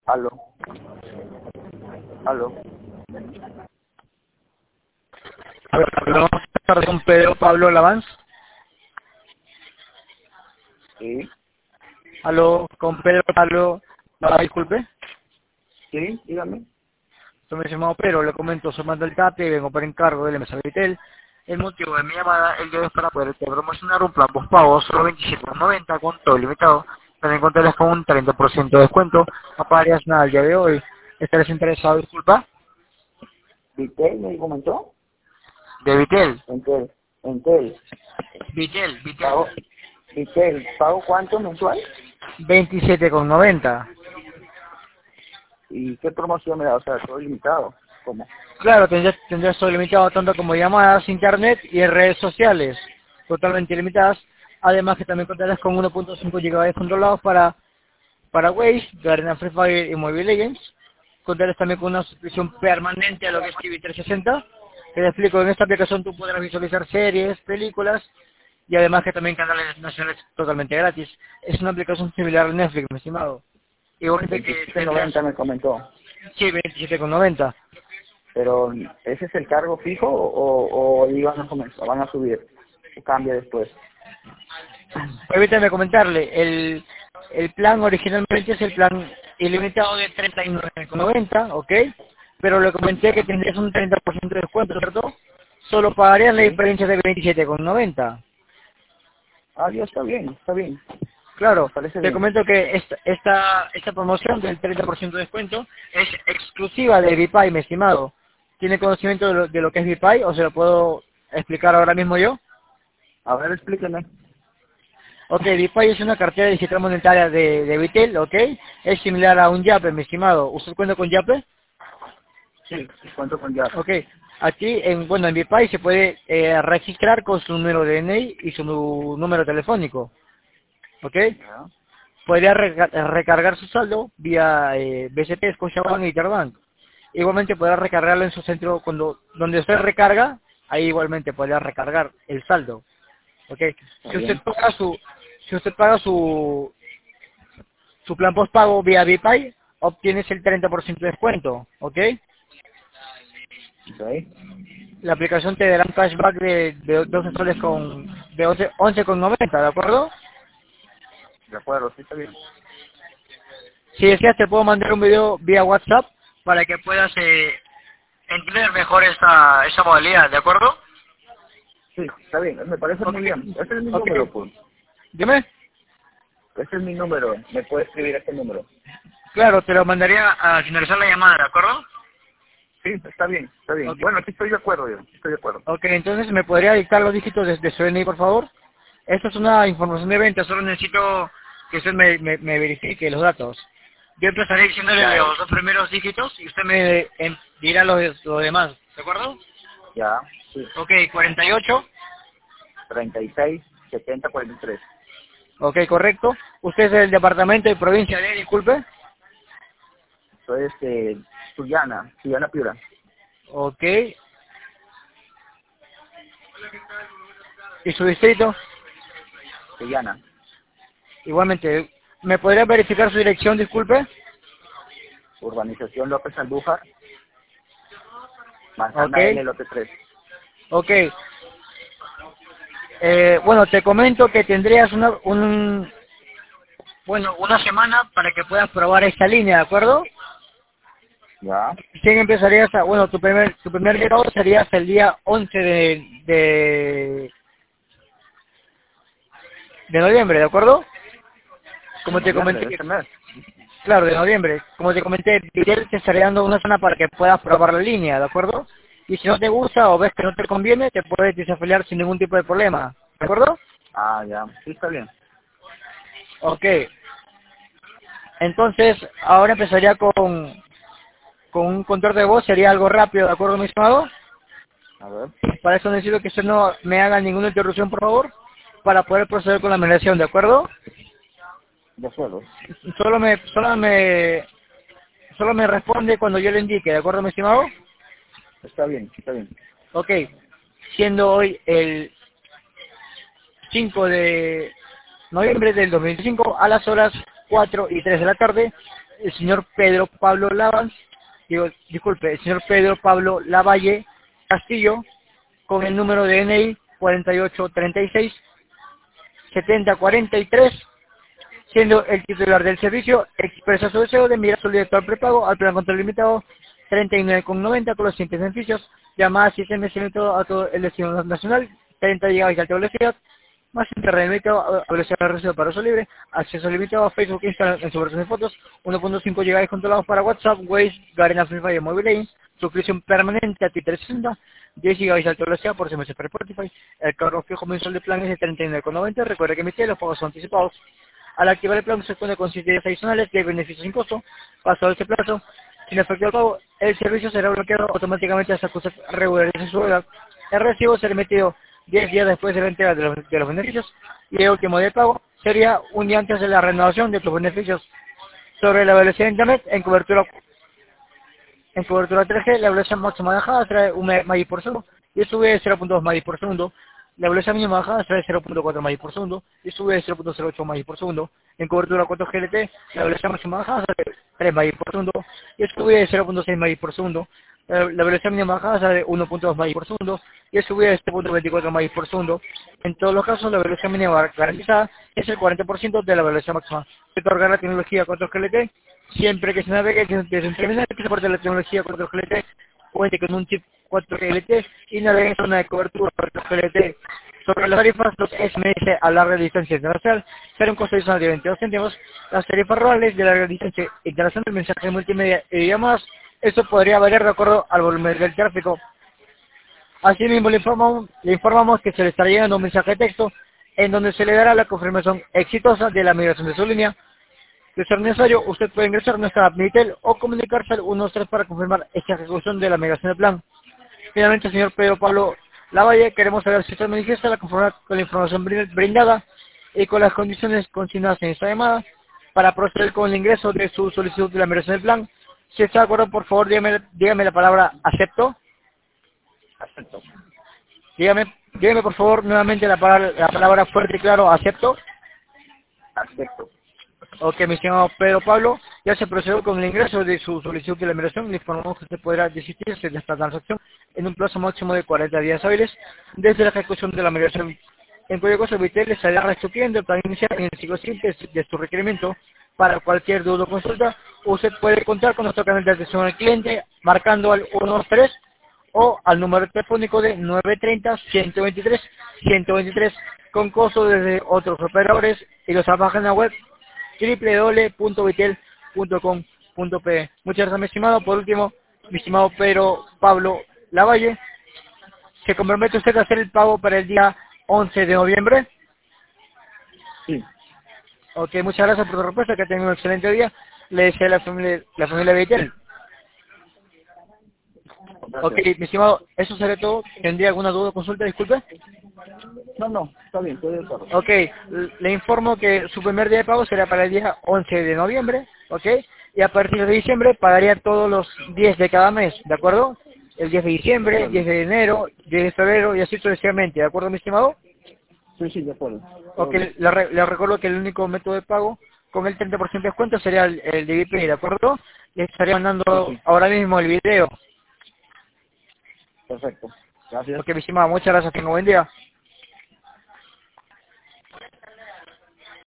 Aló. Aló. Hablamos con Pedro Pablo Lavans. Sí. Aló, con Pedro Pablo. No, disculpe. Sí, dígame. Yo me llamo Pedro, le comento, soy Manuel Tate, vengo por encargo del MSA Vitel. El motivo de mi llamada el día de hoy es para poder promocionar un plan postpago solo 27,90 con todo ilimitado. También contarles con un 30% de descuento. No pagarías nada el día de hoy. ¿Estarías interesado, disculpa? ¿Vitel me comentó? De Vitel. Entel. Entel. Vitel. ¿Pago? Vitel. ¿Pago cuánto mensual? 27,90. ¿Y qué promoción me da? O sea, todo limitado. ¿Cómo? Claro, tendrías todo limitado tanto como llamadas, internet y en redes sociales, totalmente ilimitadas. Además que también contarás con 1.5 GB controlados para Waze, Garena Free Fire y Mobile Legends. Contarás también con una suscripción permanente a lo que es TV 360. Te explico, en esta aplicación tú podrás visualizar series, películas y además que también canales nacionales totalmente gratis. Es una aplicación similar a Netflix, mi estimado. Igualmente que tendrás... 27.90 me comentó. Sí, 27,90. Pero, ¿ese es el cargo fijo o iban a comenzar, van a subir? ¿O cambia después? Permítame comentarle, el plan originalmente es el plan ilimitado de 39,90, ¿ok? Pero le comenté que tendrías un 30% de descuento, ¿cierto? Solo pagarías la Sí. diferencia de 27,90. Ah, ya está bien, está bien. Claro, Me parece te bien. comento que esta promoción del 30% de descuento es exclusiva de VPay, mi estimado. ¿Tiene conocimiento de lo que es VPay o se lo puedo explicar ahora mismo yo? A ver, explíqueme. Ok, VPay es una cartera digital monetaria de Vitel, ok. Es similar a un Yape, mi estimado. ¿Usted cuenta con Yape? Sí, cuento con ya. Ok. Aquí, en VPay se puede registrar con su número de DNI y su número telefónico, ok. Ya. Podría recargar su saldo vía BCP, Scotiabank y Interbank. Igualmente podrá recargarlo en su centro, donde usted recarga, ahí igualmente podrá recargar el saldo, ok. Está Si usted bien. paga su plan postpago vía VPay, obtienes el 30% de descuento, ¿ok? Ok. La aplicación te dará un cashback de 12 soles de 11,90, ¿de acuerdo? De acuerdo, sí está bien. Si deseas te puedo mandar un video vía WhatsApp para que puedas entender mejor esa modalidad, ¿de acuerdo? Sí, está bien. Me parece Ok, muy bien. Ese es mi ok. número, pues. Dime. Ese es mi número. Me puede escribir este número. Claro, te lo mandaría a finalizar la llamada, ¿de acuerdo? Sí, está bien, está bien. Ok, Bueno, sí estoy de acuerdo yo. Estoy de acuerdo. ok, entonces me podría dictar los dígitos de su DNI, por favor. Esta es una información de venta, solo necesito que usted me verifique los datos. Yo empezaré diciéndole Ya, los dos primeros dígitos y usted me dirá lo demás, ¿de acuerdo? ya, sí. Ok, 48. 36, 70, 43. Ok, correcto. Usted es del departamento y provincia de, disculpe. Soy Suyana Piura. Ok. ¿Y su distrito? Suyana. Igualmente. ¿Me podría verificar su dirección, disculpe? Urbanización López Andújar, Ok. Manzana L, lote 3. Ok. Bueno, te comento que tendrías una semana para que puedas probar esta línea, ¿de acuerdo? Ya, ¿Quién empezarías tu primer día sería hasta el día 11 de noviembre, ¿de acuerdo? de Como te noviembre comenté, de este mes. claro, de noviembre. Como te comenté, Vitel te estaría dando una semana para que puedas probar la línea, ¿de acuerdo? Y si no te gusta o ves que no te conviene, te puedes desafiliar sin ningún tipo de problema, ¿de acuerdo? Ah, ya, sí está bien. Ok. Entonces, ahora empezaría con un control de voz, sería algo rápido, ¿de acuerdo, mi estimado? A ver, Para eso necesito que usted no me haga ninguna interrupción, por favor, para poder proceder con la mediación, ¿de acuerdo? de acuerdo. Solo me, solo me, solo me responde cuando yo le indique, ¿de acuerdo, mi estimado? Está bien, está bien. Ok. Siendo hoy el 5 de noviembre del 2005 a las horas 4:03 de la tarde, el señor Pedro Pablo el señor Pedro Pablo Lavalle Castillo, con el número de NI 4836 7043, siendo el titular del servicio, expresa su deseo de enviar su director prepago al plan control limitado 39,90 con los siguientes beneficios: llamadas y SMS limitado a todo el destino nacional, 30 GB de alta velocidad, más internet limitado a velocidad reducida para uso libre, acceso limitado a Facebook, Instagram en su versión de fotos, 1.5 GB controlados para WhatsApp, Waze, Garena Free Fire Mobile Legends, suscripción permanente a Twitter 60, 10 GB de alta velocidad por SMS para Spotify. El cargo fijo mensual de plan es de 39,90. Recuerda que emitir los pagos son anticipados. Al activar el plan se cuenta con 7 días adicionales de beneficios sin costo. Pasado ese plazo, sin efecto del pago, el servicio será bloqueado automáticamente hasta que usted regularice su edad. El recibo será emitido 10 días después de la entrega de los beneficios, y el último día de pago sería un día antes de la renovación de tus beneficios. Sobre la velocidad de internet, en cobertura 3G, la velocidad máxima bajada será 1 Mbps por segundo y sube de 0.2 Mbps por segundo. La velocidad mínima bajada será de 0.4 Mbps por segundo y sube de 0.08 Mbps por segundo. En cobertura 4G LTE, la velocidad máxima bajada será de 3 Mbps por segundo y sube de 0.6 Mbps por segundo. La velocidad mínima bajada será de 1.2 Mbps por segundo y sube de 0.24 Mbps por segundo. En todos los casos, la velocidad mínima garantizada es el 40% de la velocidad máxima. Se otorga la tecnología 4G LTE siempre que se navegue desde un terminal que soporte la tecnología 4G LTE, cuente con un chip 4G LTE y navegue en zona de cobertura 4G LTE. Sobre las tarifas, los SMS a larga distancia internacional será un costo adicional de 22 céntimos. Las tarifas rurales de larga distancia internacional, mensajes multimedia y llamadas, eso podría variar de acuerdo al volumen del tráfico. Asimismo, le informamos que se le estará llegando un mensaje de texto en donde se le dará la confirmación exitosa de la migración de su línea. De ser necesario, usted puede ingresar a nuestra app Minitel o comunicarse al 123 para confirmar esta ejecución de la migración de plan. Finalmente, señor Pedro Pablo Lavalle, queremos saber si usted manifiesta la conformidad con la información brindada y con las condiciones consignadas en esta llamada para proceder con el ingreso de su solicitud de la migración del plan. Si está de acuerdo, por favor, dígame la palabra acepto. Acepto. Dígame por favor nuevamente la palabra fuerte y claro, acepto. Acepto. Ok, mi estimado Pedro Pablo, ya se procedió con el ingreso de su solicitud de la migración. Le informamos que usted podrá desistirse de esta transacción en un plazo máximo de 40 días hábiles desde la ejecución de la migración. En cuyo caso, Vitel le estará restituyendo el plan inicial en el ciclo siguiente de su requerimiento. Para cualquier duda o consulta, usted puede contar con nuestro canal de atención al cliente marcando al 123 o al número telefónico de 930-123-123 con costo desde otros operadores y nuestra página web www.vitel.com.pe. Muchas gracias, mi estimado. Por último, mi estimado Pedro Pablo Lavalle, ¿se compromete usted a hacer el pago para el día 11 de noviembre? Sí. Ok, muchas gracias por su respuesta, que tenga un excelente día. Le deseo a la familia Vitel. Ok, mi estimado, eso sería todo. ¿Tendría alguna duda o consulta? Disculpe. No, está bien, estoy de acuerdo. Ok, le informo que su primer día de pago será para el día 11 de noviembre, ok, y a partir de diciembre pagaría todos los 10 de cada mes, ¿de acuerdo? El 10 de diciembre, 10 de enero, 10 de febrero y así sucesivamente, ¿de acuerdo, mi estimado? Sí, de acuerdo. Ok, le recuerdo que el único método de pago con el 30% de descuento sería el de VPay, ¿de acuerdo? Le estaría mandando Sí. ahora mismo el video. Perfecto. Gracias. Ok, mi estimado, muchas gracias, tenga buen día.